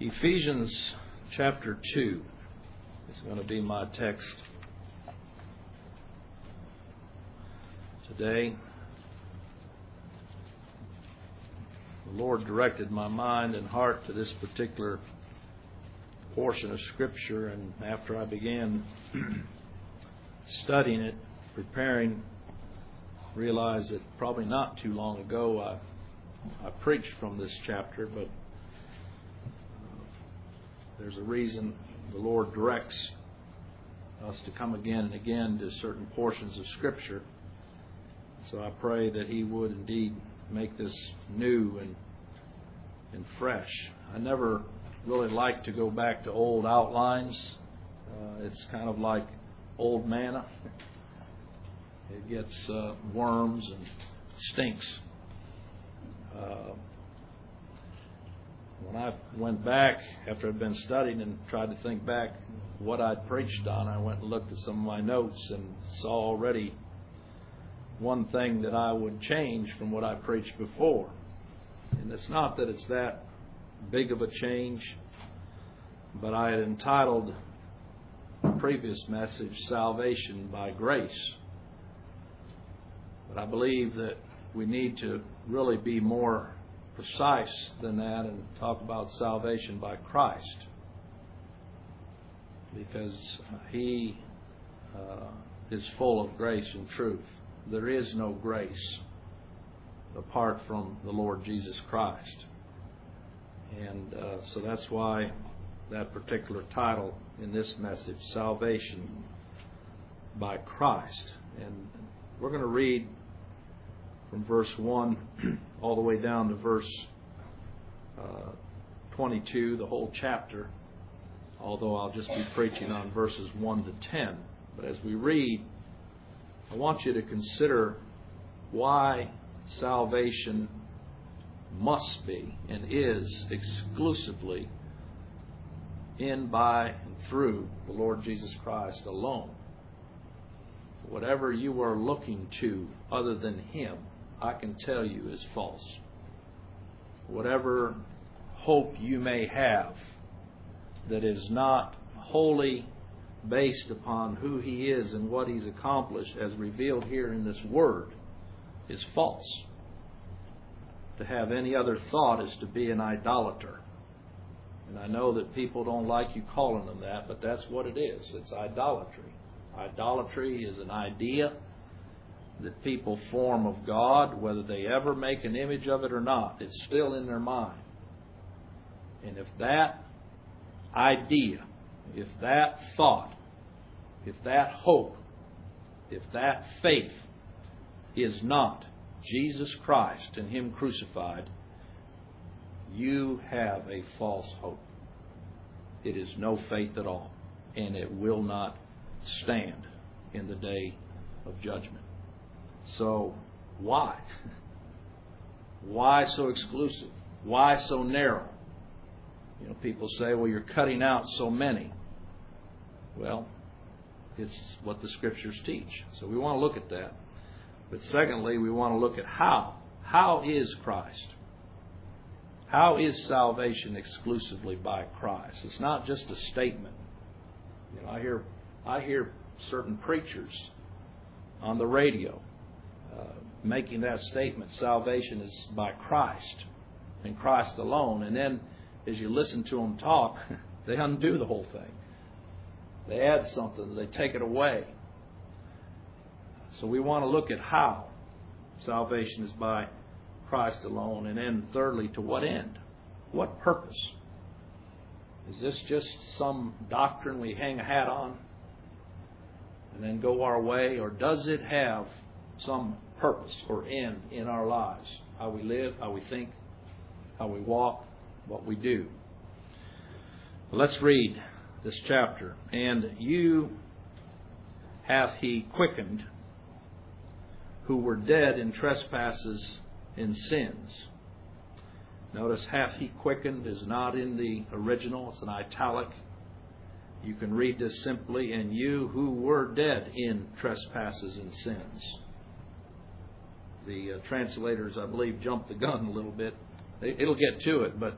Ephesians chapter 2 is going to be my text today. The Lord directed my mind and heart to this particular portion of Scripture, and after I began studying it, preparing, realized that probably not too long ago I preached from this chapter, but there's a reason the Lord directs us to come again and again to certain portions of Scripture. So I pray that He would indeed make this new and fresh. I never really like to go back to old outlines. It's kind of like old manna. It gets worms and stinks. When I went back, after I'd been studying and tried to think back what I'd preached on, I went and looked at some of my notes and saw already one thing that I would change from what I preached before. And it's not that it's that big of a change, but I had entitled the previous message, Salvation by Grace. But I believe that we need to really be more precise than that and talk about salvation by Christ, because He is full of grace and truth. There is no grace apart from the Lord Jesus Christ. And so that's why that particular title in this message, Salvation by Christ. And we're going to read from verse 1 all the way down to verse 22, the whole chapter, although I'll just be preaching on verses 1 to 10. But as we read, I want you to consider why salvation must be and is exclusively in, by, and through the Lord Jesus Christ alone. Whatever you are looking to other than Him, I can tell you is false. Whatever hope you may have that is not wholly based upon who He is and what He's accomplished as revealed here in this Word is false. To have any other thought is to be an idolater. And I know that people don't like you calling them that, but that's what it is. It's idolatry. Idolatry is an idea that people form of God, whether they ever make an image of it or not. It's still in their mind. And if that idea, if that thought, if that hope, if that faith is not Jesus Christ and Him crucified, you have a false hope. It is no faith at all, and it will not stand in the day of judgment. So, why? Why so exclusive? Why so narrow? You know, people say, well, you're cutting out so many. Well, it's what the Scriptures teach. So we want to look at that. But secondly, we want to look at how. How is Christ? How is salvation exclusively by Christ? It's not just a statement. You know, I hear certain preachers on the radio making that statement, salvation is by Christ and Christ alone. And then as you listen to them talk, they undo the whole thing. They add something, they take it away. So we want to look at how salvation is by Christ alone. And then thirdly, to what end? What purpose? Is this just some doctrine we hang a hat on and then go our way? Or does it have some purpose or end in our lives? How we live, how we think, how we walk, what we do. Let's read this chapter. And you hath He quickened, who were dead in trespasses and sins. Notice, hath He quickened is not in the original. It's an italic. You can read this simply, and you who were dead in trespasses and sins. The translators, I believe, jumped the gun a little bit. It'll get to it, but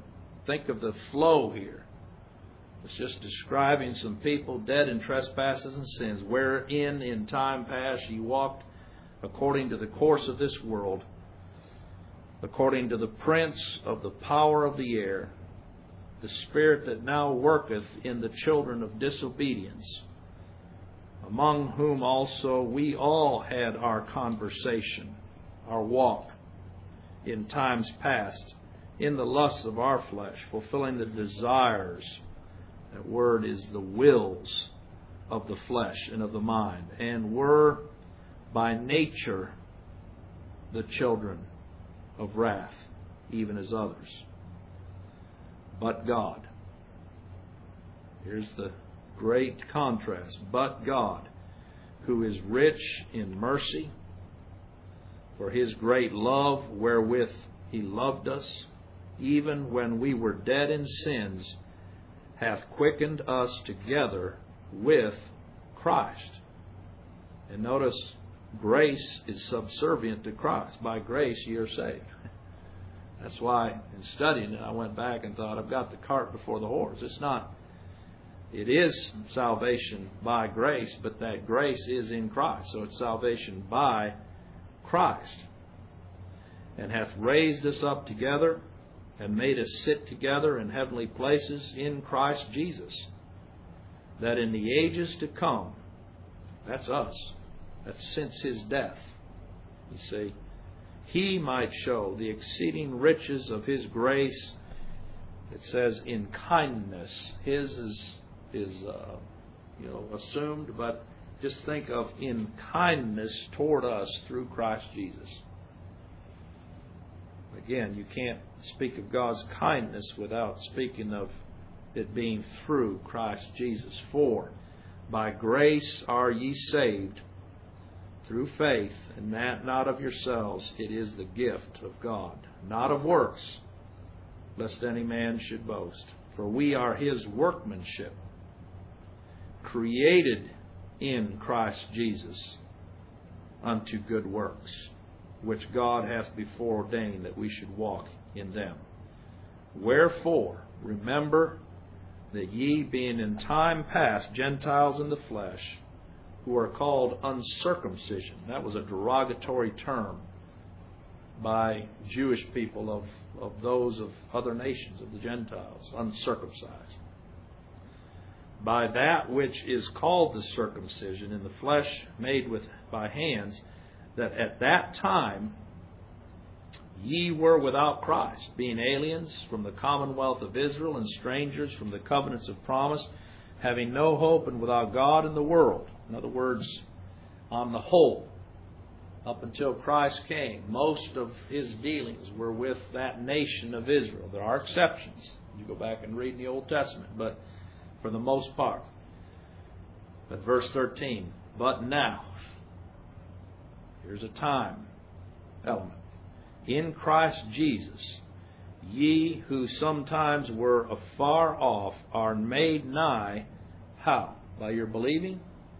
think of the flow here. It's just describing some people dead in trespasses and sins, wherein in time past ye walked according to the course of this world, according to the prince of the power of the air, the spirit that now worketh in the children of disobedience, among whom also we all had our conversation, our walk, in times past, in the lusts of our flesh, fulfilling the desires. That word is the wills of the flesh and of the mind, and were by nature the children of wrath, even as others. But God. Here's the great contrast. But God, who is rich in mercy, for His great love wherewith He loved us, even when we were dead in sins, hath quickened us together with Christ. And notice, grace is subservient to Christ. By grace ye are saved. That's why in studying it, I went back and thought, I've got the cart before the horse. It's not. It is salvation by grace, but that grace is in Christ. So it's salvation by Christ. And hath raised us up together and made us sit together in heavenly places in Christ Jesus, that in the ages to come, that's us, that's since His death, you see, He might show the exceeding riches of His grace. It says in kindness. His is assumed, but just think of in kindness toward us through Christ Jesus. Again, you can't speak of God's kindness without speaking of it being through Christ Jesus. For by grace are ye saved through faith, and that not of yourselves. It is the gift of God, not of works, lest any man should boast. For we are His workmanship, created in Christ Jesus unto good works, which God hath before ordained that we should walk in them. Wherefore, remember that ye, being in time past Gentiles in the flesh, who are called uncircumcision. That was a derogatory term by Jewish people of those of other nations, of the Gentiles, uncircumcised. By that which is called the circumcision in the flesh made by hands, that at that time ye were without Christ, being aliens from the commonwealth of Israel and strangers from the covenants of promise, having no hope and without God in the world. In other words, on the whole, up until Christ came, most of His dealings were with that nation of Israel. There are exceptions. You go back and read in the Old Testament, but for the most part. But verse 13, but now, here's a time element. In Christ Jesus, ye who sometimes were afar off are made nigh. How? By your believing?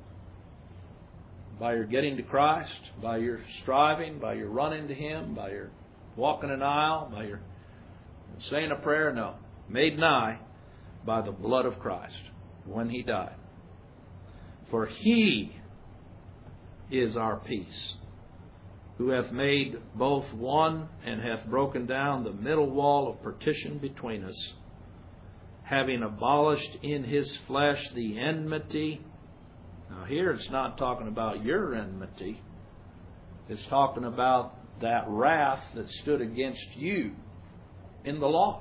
By your getting to Christ? By your striving? By your running to Him? By your walking an aisle? By your saying a prayer? No. Made nigh by the blood of Christ when He died. For He is our peace, who hath made both one, and hath broken down the middle wall of partition between us, having abolished in His flesh the enmity. Now here it's not talking about your enmity. It's talking about that wrath that stood against you in the law.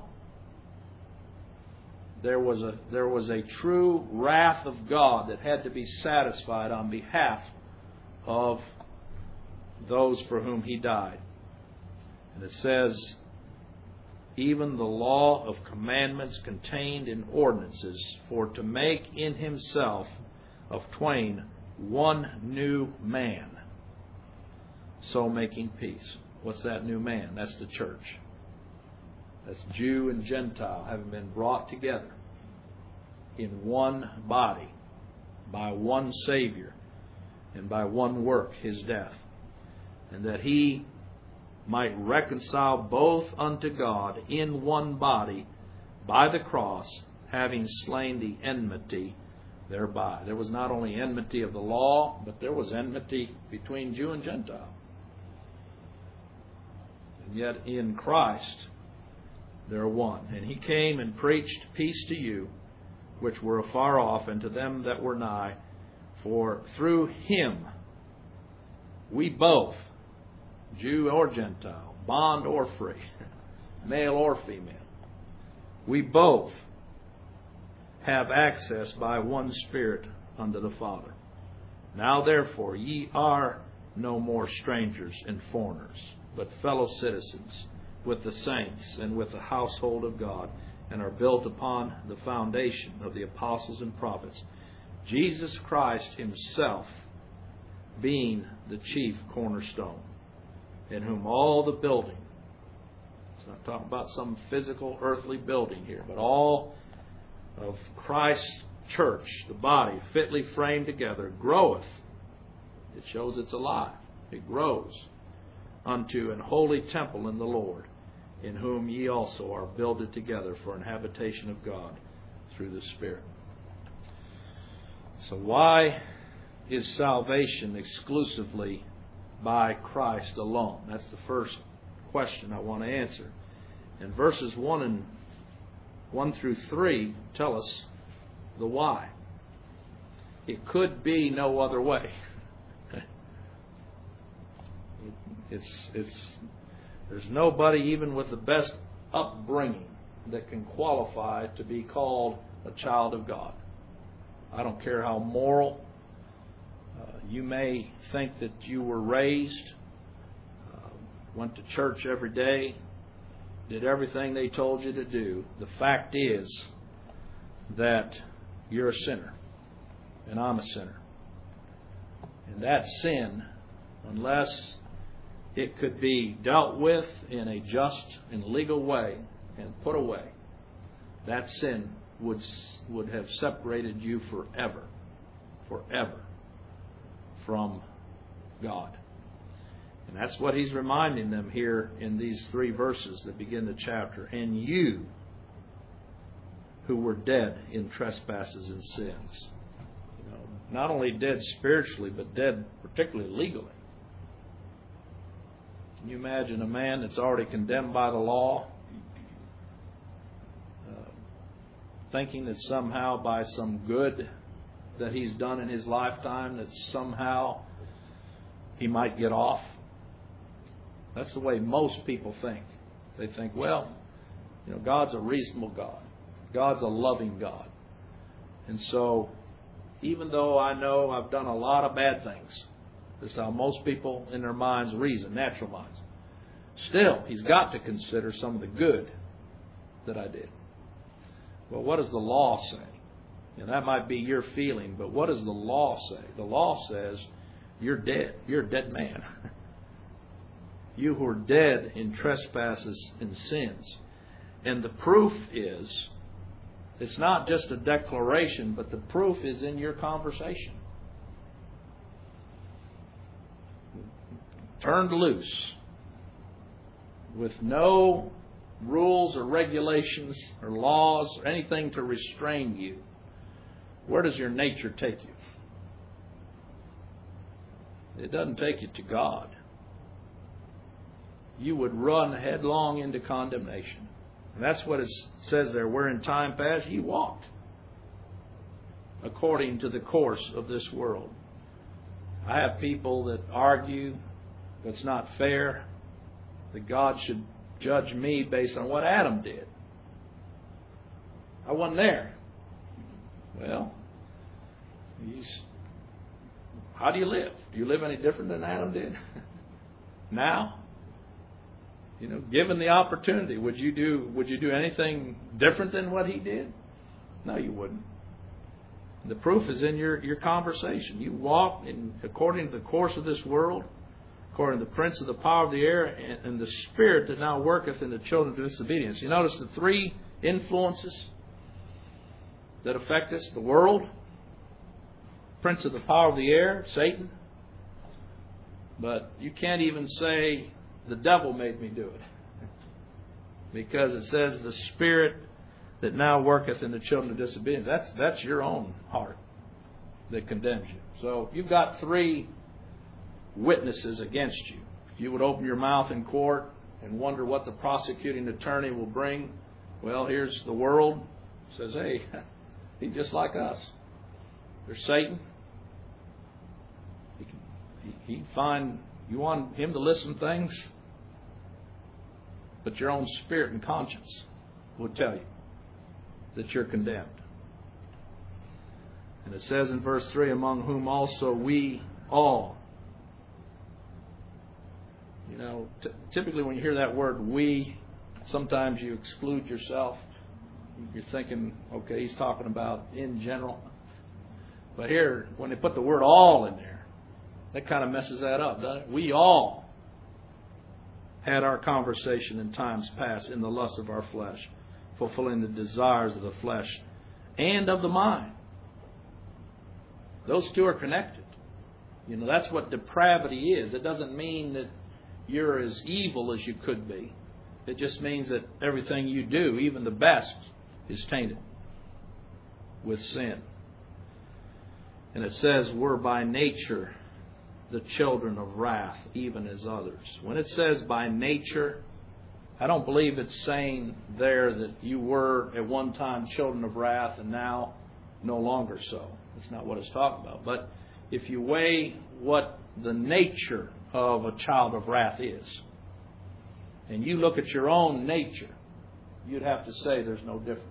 There was a true wrath of God that had to be satisfied on behalf of those for whom He died. And it says, even the law of commandments contained in ordinances, for to make in Himself of twain one new man, so making peace. What's that new man? That's the church. That's Jew and Gentile having been brought together in one body by one Savior and by one work, His death. And that He might reconcile both unto God in one body by the cross, having slain the enmity thereby. There was not only enmity of the law, but there was enmity between Jew and Gentile. And yet in Christ they're one. And He came and preached peace to you, which were afar off, and to them that were nigh. For through Him we both, Jew or Gentile, bond or free, male or female, we both have access by one Spirit unto the Father. Now therefore ye are no more strangers and foreigners, but fellow citizens with the saints and with the household of God, and are built upon the foundation of the apostles and prophets, Jesus Christ Himself being the chief cornerstone, in whom all the building, it's not talking about some physical earthly building here, but all of Christ's church, the body, fitly framed together, groweth. It shows it's alive. It grows unto an holy temple in the Lord, in whom ye also are builded together for an habitation of God through the Spirit. So why is salvation exclusively by Christ alone? That's the first question I want to answer. And verses 1 through 3 tell us the why. It could be no other way. There's nobody, even with the best upbringing, that can qualify to be called a child of God. I don't care how moral you may think that you were raised, went to church every day, did everything they told you to do. The fact is that you're a sinner, and I'm a sinner. And that sin, unless it could be dealt with in a just and legal way and put away, that sin would have separated you forever from God. And that's what He's reminding them here in these 3 verses that begin the chapter. And you, who were dead in trespasses and sins. Not only dead spiritually, but dead particularly legally. Can you imagine a man that's already condemned by the law, thinking that somehow by some good that he's done in his lifetime, that somehow he might get off? That's the way most people think. They think, well, God's a reasonable God. God's a loving God. And so, even though I know I've done a lot of bad things, this is how most people in their minds reason, natural minds, still, He's got to consider some of the good that I did. Well, what does the law say? And that might be your feeling, but what does the law say? The law says you're dead. You're a dead man. You who are dead in trespasses and sins. And the proof is, it's not just a declaration, but the proof is in your conversation. Turned loose, with no rules or regulations or laws or anything to restrain you. Where does your nature take you? It doesn't take you to God. You would run headlong into condemnation. And that's what it says there. Where in time past ye walked according to the course of this world. I have people that argue it's not fair that God should judge me based on what Adam did. I wasn't there. Well, how do you live? Do you live any different than Adam did? Now? Given the opportunity, would you do anything different than what he did? No, you wouldn't. The proof is in your conversation. You walk according to the course of this world, according to the prince of the power of the air, and the spirit that now worketh in the children of disobedience. You notice the 3 influences that affect us: the world, prince of the power of the air, Satan. But you can't even say the devil made me do it, because it says the spirit that now worketh in the children of disobedience. That's your own heart that condemns you. So you've got 3 witnesses against you. If you would open your mouth in court and wonder what the prosecuting attorney will bring, well, here's the world. Says, hey, he's just like us. There's Satan. He'd find you want him to listen things, but your own spirit and conscience will tell you that you're condemned. And it says in verse 3, among whom also we all. You know, typically when you hear that word we, sometimes you exclude yourself. You're thinking, okay, he's talking about in general. But here, when they put the word all in there, that kind of messes that up, doesn't it? We all had our conversation in times past in the lust of our flesh, fulfilling the desires of the flesh and of the mind. Those 2 are connected. You know, that's what depravity is. It doesn't mean that you're as evil as you could be. It just means that everything you do, even the best, is tainted with sin. And it says we're by nature the children of wrath, even as others. When it says by nature, I don't believe it's saying there that you were at one time children of wrath and now no longer so. That's not what it's talking about. But if you weigh what the nature of a child of wrath is, and you look at your own nature, you'd have to say there's no difference.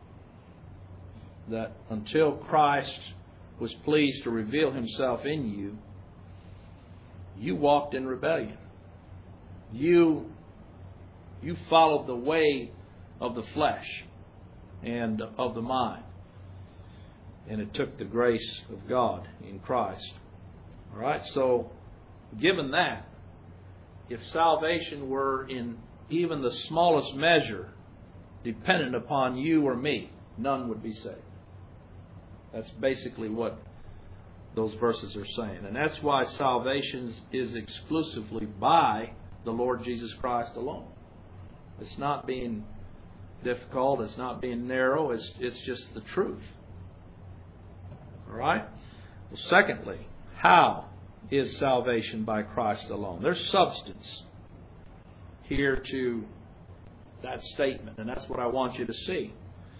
That until Christ was pleased to reveal Himself in you, you walked in rebellion. You followed the way of the flesh and of the mind. And it took the grace of God in Christ. All right, so given that, if salvation were in even the smallest measure dependent upon you or me, none would be saved. That's basically what those verses are saying. And that's why salvation is exclusively by the Lord Jesus Christ alone. It's not being difficult. It's not being narrow. It's just the truth. All right? Well, secondly, how is salvation by Christ alone? There's substance here to that statement, and that's what I want you to see.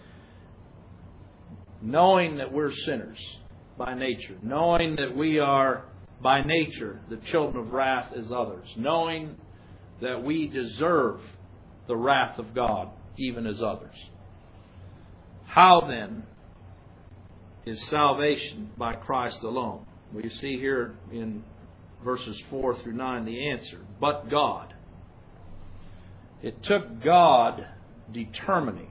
Knowing that we're sinners by nature, knowing that we are by nature the children of wrath as others, knowing that we deserve the wrath of God even as others. How then is salvation by Christ alone? Well, you see here in verses 4 through 9 the answer. But God. It took God determining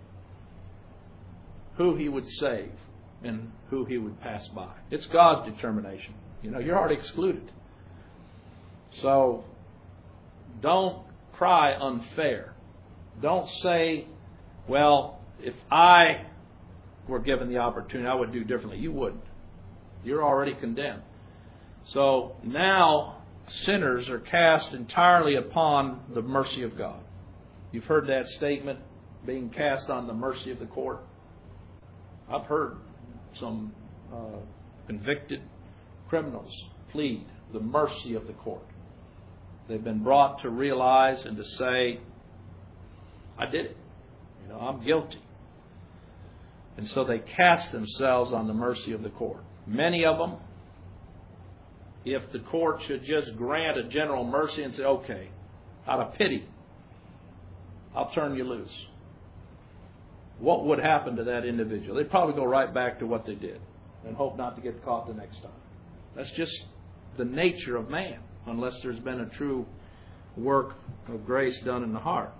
who He would save and who He would pass by. It's God's determination. You know, you're already excluded. So don't cry unfair. Don't say, well, if I were given the opportunity, I would do differently. You wouldn't. You're already condemned. So now sinners are cast entirely upon the mercy of God. You've heard that statement, being cast on the mercy of the court. I've heard some convicted criminals plead the mercy of the court. They've been brought to realize and to say, I did it. You know, I'm guilty. And so they cast themselves on the mercy of the court. Many of them, if the court should just grant a general mercy and say, okay, out of pity, I'll turn you loose, what would happen to that individual? They'd probably go right back to what they did and hope not to get caught the next time. That's just the nature of man, unless there's been a true work of grace done in the heart.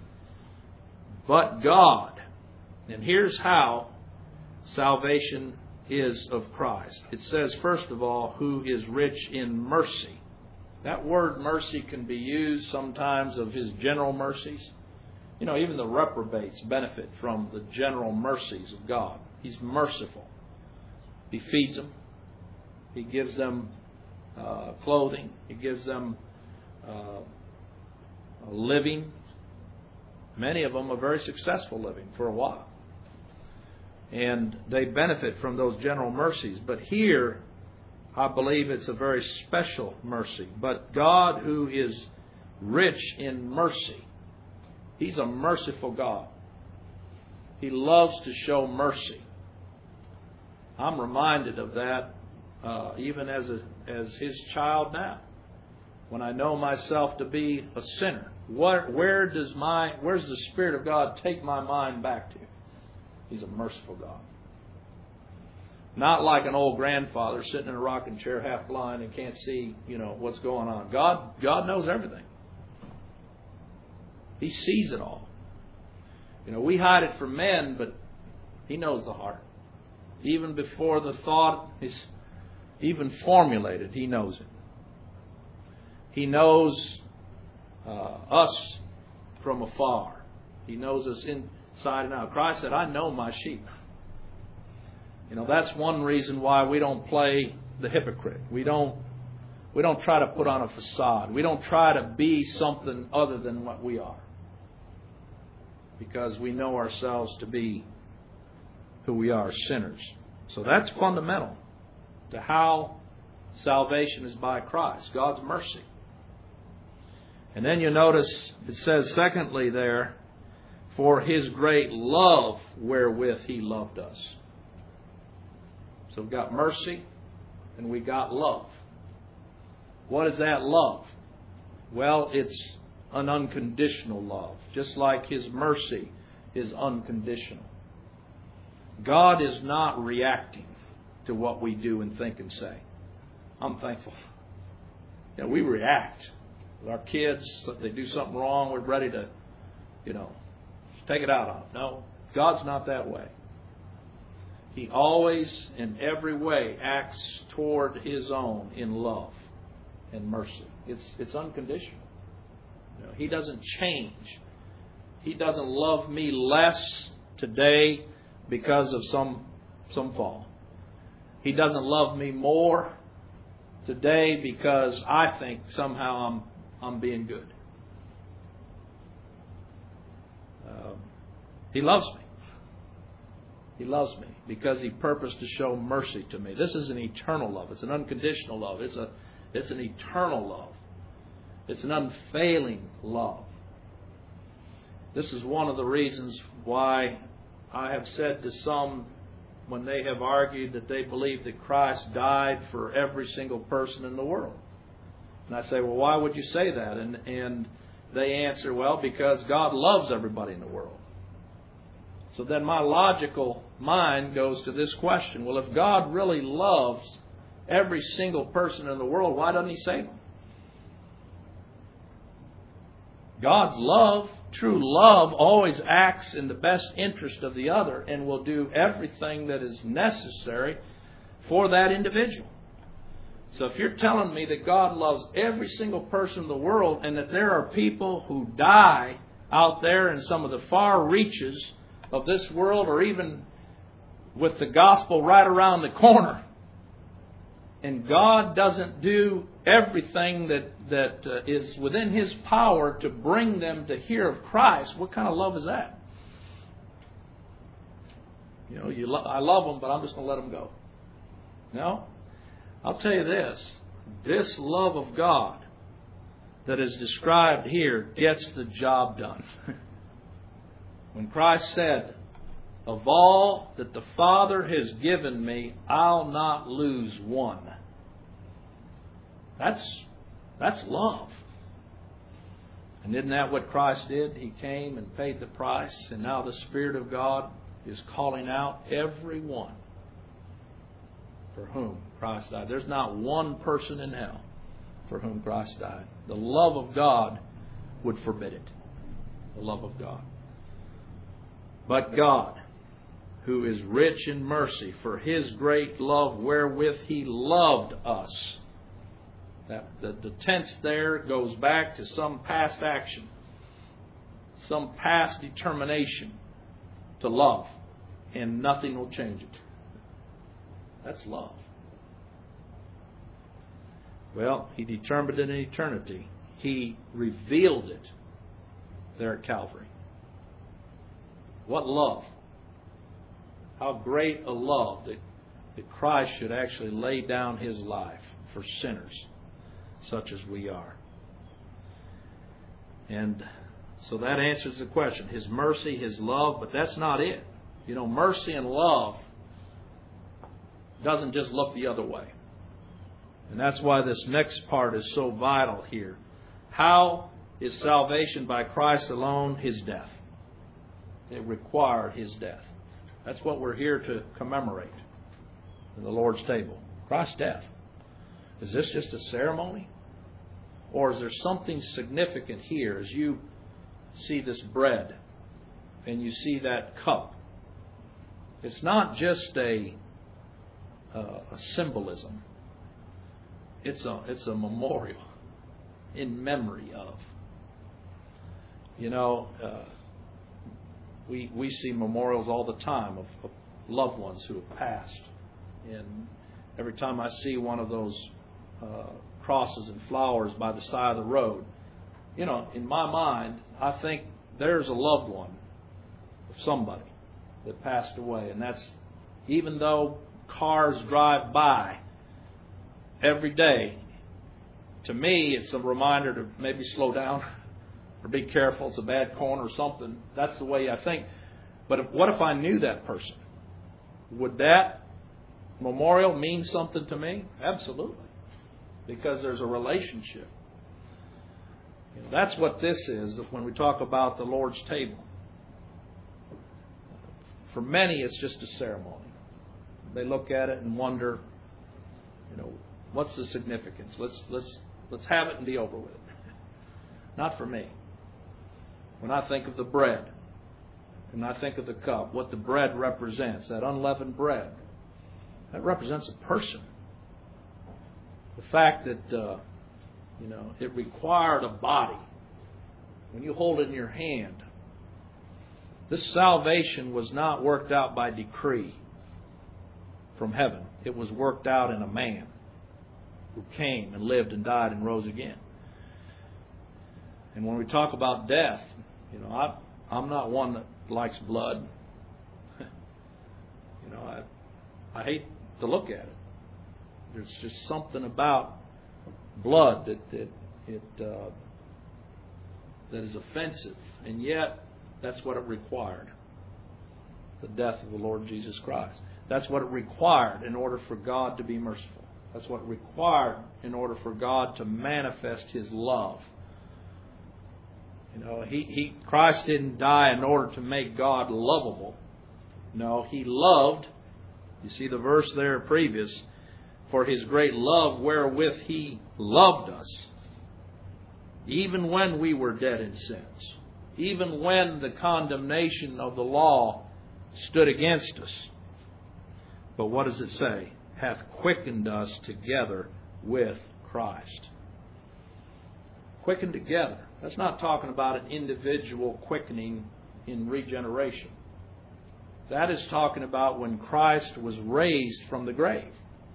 But God, and here's how salvation is of Christ. It says, first of all, who is rich in mercy. That word mercy can be used sometimes of His general mercies. You know, even the reprobates benefit from the general mercies of God. He's merciful. He feeds them. He gives them clothing. He gives them a living. Many of them a very successful living for a while. And they benefit from those general mercies. But here, I believe it's a very special mercy. But God, who is rich in mercy, He's a merciful God. He loves to show mercy. I'm reminded of that even as His child now. When I know myself to be a sinner, where's the Spirit of God take my mind back to? He's a merciful God. Not like an old grandfather sitting in a rocking chair half blind and can't see, what's going on. God knows everything. He sees it all. We hide it from men, but He knows the heart. Even before the thought is even formulated, He knows it. He knows us from afar. He knows us inside and out. Christ said, I know my sheep. That's one reason why we don't play the hypocrite. We don't try to put on a facade. We don't try to be something other than what we are. Because we know ourselves to be who we are, sinners. So that's fundamental to how salvation is by Christ, God's mercy. And then you notice it says secondly there, for His great love wherewith He loved us. So we've got mercy and we got love. What is that love? Well, it's an unconditional love, just like His mercy is unconditional. God is not reacting to what we do and think and say. I'm thankful. We react. With our kids, if they do something wrong, we're ready to, take it out on them. No, God's not that way. He always, in every way, acts toward His own in love and mercy. It's unconditional. He doesn't change. He doesn't love me less today because of some fall. He doesn't love me more today because I think somehow I'm being good. He loves me. He loves me because He purposed to show mercy to me. This is an eternal love. It's an unconditional love. It's an eternal love. It's an unfailing love. This is one of the reasons why I have said to some, when they have argued that they believe that Christ died for every single person in the world. And I say, well, why would you say that? And they answer, well, because God loves everybody in the world. So then my logical mind goes to this question. Well, if God really loves every single person in the world, why doesn't He save them? God's love, true love, always acts in the best interest of the other and will do everything that is necessary for that individual. So if you're telling me that God loves every single person in the world and that there are people who die out there in some of the far reaches of this world, or even with the gospel right around the corner, and God doesn't do everything that is within His power to bring them to hear of Christ, what kind of love is that? I love them, but I'm just going to let them go. No? I'll tell you this love of God that is described here gets the job done. When Christ said, of all that the Father has given me, I'll not lose one. That's love. And isn't that what Christ did? He came and paid the price, and now the Spirit of God is calling out everyone for whom Christ died. There's not one person in hell for whom Christ died. The love of God would forbid it. The love of God. But God, who is rich in mercy, for His great love wherewith He loved us. The tense there goes back to some past action, some past determination to love, and nothing will change it. That's love. Well, He determined it in eternity. He revealed it there at Calvary. What love? How great a love that Christ should actually lay down His life for sinners such as we are. And so that answers the question. His mercy, His love, but that's not it. You know, mercy and love doesn't just look the other way. And that's why this next part is so vital here. How is salvation by Christ alone? His death. It required His death. That's what we're here to commemorate in the Lord's table. Christ's death. Is this just a ceremony? Or is there something significant here as you see this bread and you see that cup? It's not just a symbolism. It's a memorial in memory of. You know, we see memorials all the time of loved ones who have passed. And every time I see one of those crosses and flowers by the side of the road, you know, in my mind, I think there's a loved one of somebody that passed away. And that's, even though cars drive by every day, to me, it's a reminder to maybe slow down or be careful. It's a bad corner or something. That's the way I think. But what if I knew that person? Would that memorial mean something to me? Absolutely. Because there's a relationship. You know, that's what this is when we talk about the Lord's table. For many, it's just a ceremony. They look at it and wonder, you know, what's the significance? Let's have it and be over with it. Not for me. When I think of the bread, and I think of the cup, what the bread represents, that unleavened bread, that represents a person. The fact that, you know, it required a body. When you hold it in your hand, this salvation was not worked out by decree from heaven. It was worked out in a man who came and lived and died and rose again. And when we talk about death, you know, I'm not one that likes blood. You know, I hate to look at it. There's just something about blood that is offensive, and yet that's what it required. The death of the Lord Jesus Christ. That's what it required in order for God to be merciful. That's what it required in order for God to manifest His love. You know, Christ didn't die in order to make God lovable. No, He loved. You see the verse there previous. For His great love wherewith He loved us, even when we were dead in sins, even when the condemnation of the law stood against us. But what does it say? Hath quickened us together with Christ. Quickened together. That's not talking about an individual quickening in regeneration. That is talking about when Christ was raised from the grave.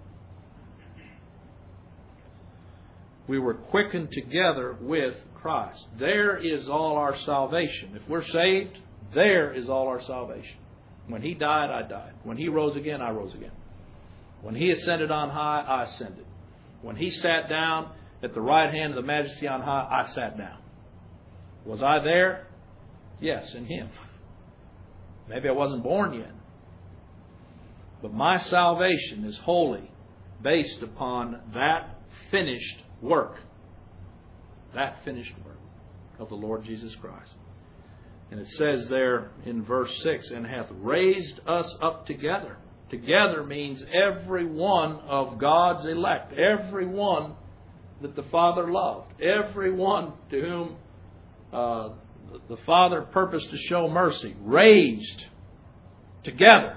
We were quickened together with Christ. There is all our salvation. If we're saved, there is all our salvation. When He died, I died. When He rose again, I rose again. When He ascended on high, I ascended. When He sat down at the right hand of the Majesty on high, I sat down. Was I there? Yes, in Him. Maybe I wasn't born yet. But my salvation is wholly based upon that finished work. That finished work of the Lord Jesus Christ. And it says there in verse 6, and hath raised us up together. Together means every one of God's elect. Every one that the Father loved. Every one to whom the Father purposed to show mercy. Raised together.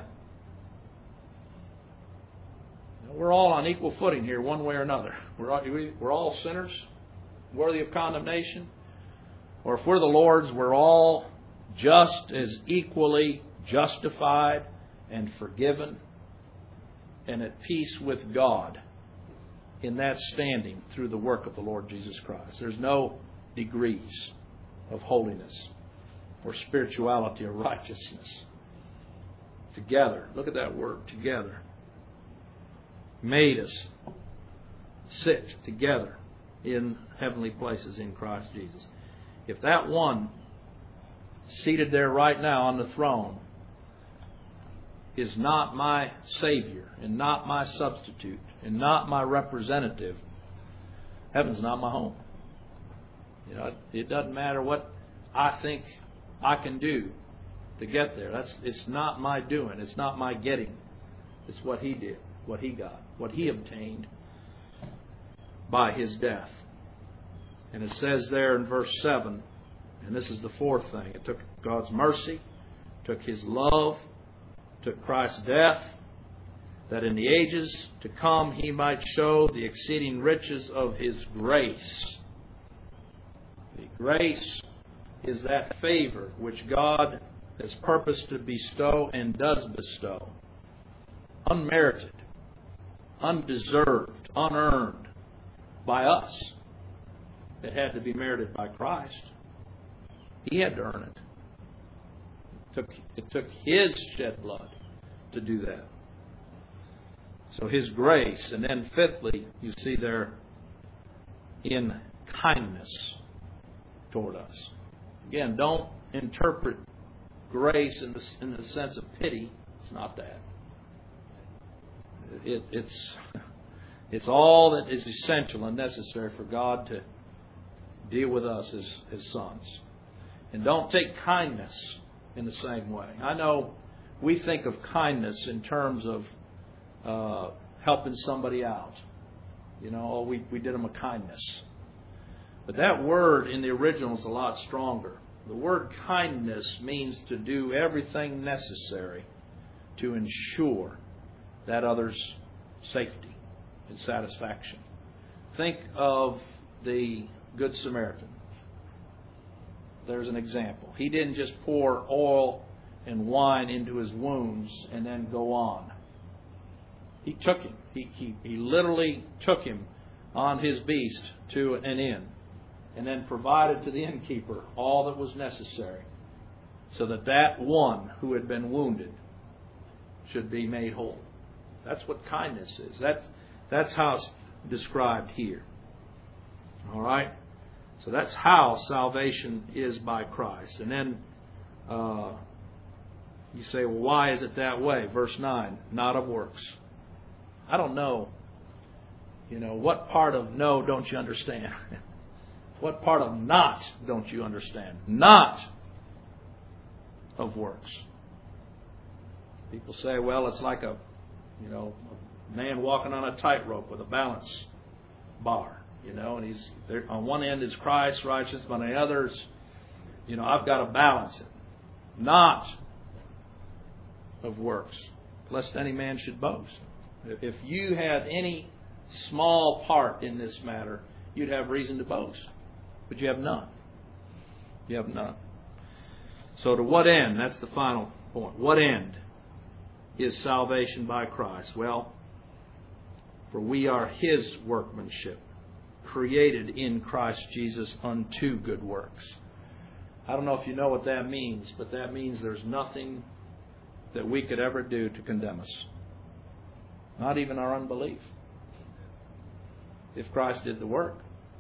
We're all on equal footing here, one way or another. We're all sinners, worthy of condemnation. Or if we're the Lord's, we're all just as equally justified and forgiven and at peace with God in that standing through the work of the Lord Jesus Christ. There's no degrees of holiness or spirituality or righteousness. Together. Look at that word, together. Made us sit together in heavenly places in Christ Jesus. If that one seated there right now on the throne is not my Savior and not my substitute and not my representative, heaven's not my home. You know, it doesn't matter what I think I can do to get there. It's not my doing. It's not my getting. It's what He did, what He got, what He obtained by His death. And it says there in verse 7, and this is the fourth thing, it took God's mercy, took His love, took Christ's death, that in the ages to come He might show the exceeding riches of His grace. The grace is that favor which God has purposed to bestow and does bestow. Unmerited, undeserved, unearned by us. It had to be merited by Christ. He had to earn it. It took His shed blood to do that. So His grace. And then fifthly, you see there, in kindness toward us. Again, don't interpret grace in the sense of pity. It's not that. It's all that is essential and necessary for God to deal with us as His sons. And don't take kindness in the same way. I know we think of kindness in terms of helping somebody out. You know, we did them a kindness. But that word in the original is a lot stronger. The word kindness means to do everything necessary to ensure that other's safety and satisfaction. Think of the Good Samaritan. There's an example. He didn't just pour oil and wine into his wounds and then go on. He took him. He literally took him on his beast to an inn and then provided to the innkeeper all that was necessary so that one who had been wounded should be made whole. That's what kindness is. That's how it's described here. All right? So that's how salvation is by Christ. And then you say, well, why is it that way? Verse 9, not of works. I don't know. You know, what part of no don't you understand? What part of not don't you understand? Not of works. People say, well, it's like a man walking on a tightrope with a balance bar. You know, and he's there, on one end is Christ righteous, but on the others, I've got to balance it. Not of works, lest any man should boast. If you had any small part in this matter, you'd have reason to boast. But you have none. You have none. So to what end? That's the final point. What end is salvation by Christ? Well, for we are His workmanship, created in Christ Jesus unto good works. I don't know if you know what that means, but that means there's nothing that we could ever do to condemn us. Not even our unbelief. If Christ did the work.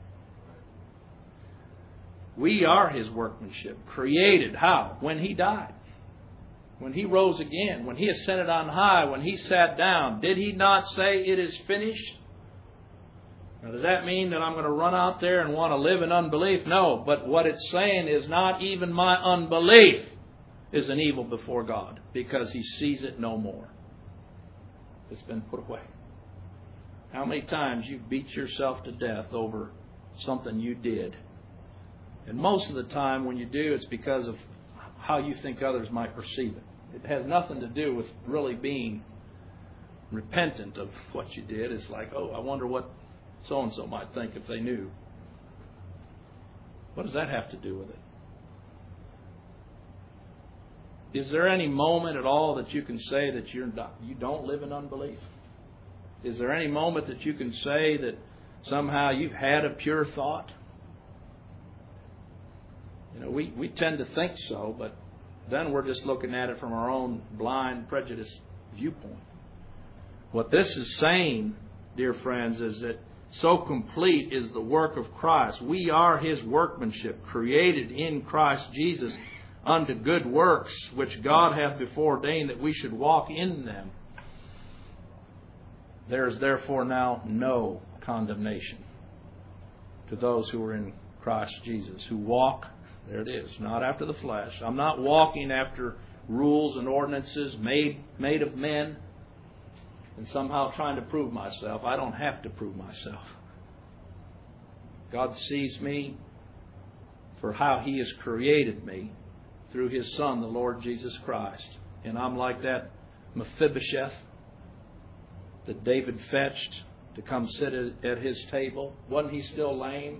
We are His workmanship, created how? When He died. When He rose again. When He ascended on high. When He sat down. Did He not say, it is finished? Now, does that mean that I'm going to run out there and want to live in unbelief? No, but what it's saying is not even my unbelief is an evil before God, because He sees it no more. It's been put away. How many times you beat yourself to death over something you did? And most of the time when you do, it's because of how you think others might perceive it. It has nothing to do with really being repentant of what you did. It's like, oh, I wonder what so-and-so might think if they knew. What does that have to do with it? Is there any moment at all that you can say that you don't live in unbelief? Is there any moment that you can say that somehow you've had a pure thought? We tend to think so, but then we're just looking at it from our own blind, prejudiced viewpoint. What this is saying, dear friends, is that so complete is the work of Christ. We are His workmanship, created in Christ Jesus unto good works, which God hath before ordained that we should walk in them. There is therefore now no condemnation to those who are in Christ Jesus, who walk, there it is, not after the flesh. I'm not walking after rules and ordinances made of men and somehow trying to prove myself. I don't have to prove myself. God sees me for how He has created me through His Son, the Lord Jesus Christ. And I'm like that Mephibosheth that David fetched to come sit at his table. Wasn't he still lame?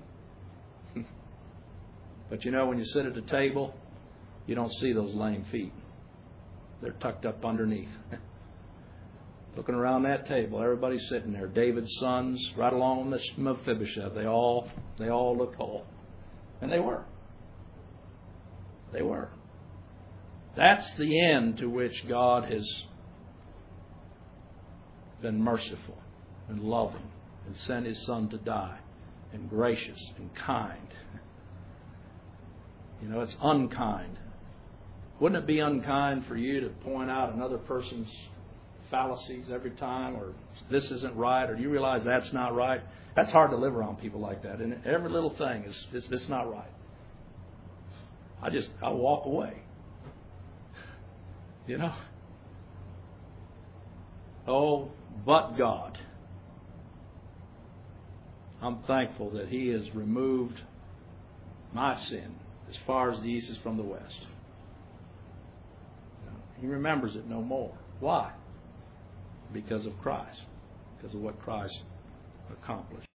But you know, when you sit at the table, you don't see those lame feet. They're tucked up underneath. Looking around that table, everybody's sitting there. David's sons, right along with Mephibosheth. They all looked whole. And they were. They were. That's the end to which God has been merciful and loving and sent His Son to die, and gracious and kind. You know, it's unkind. Wouldn't it be unkind for you to point out another person's fallacies every time, or this isn't right, or you realize that's not right? That's hard to live around people like that. And every little thing is it's not right. I walk away. You know? Oh, but God. I'm thankful that He has removed my sin as far as the east is from the west. He remembers it no more. Why? Because of Christ. Because of what Christ accomplished.